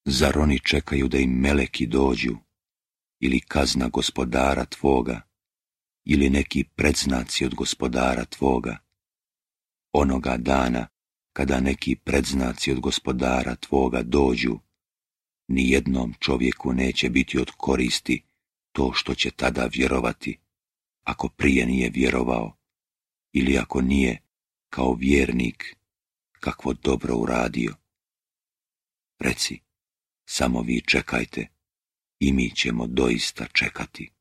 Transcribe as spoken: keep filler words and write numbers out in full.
Zar oni čekaju da im meleki dođu, ili kazna gospodara tvoga, ili neki predznaci od gospodara tvoga? Onoga dana, kada neki predznaci od gospodara tvoga dođu, ni jednom čovjeku neće biti od koristi to što će tada vjerovati, ako prije nije vjerovao, ili ako nije, kao vjernik, kakvo dobro uradio. Reci, samo vi čekajte i mi ćemo doista čekati.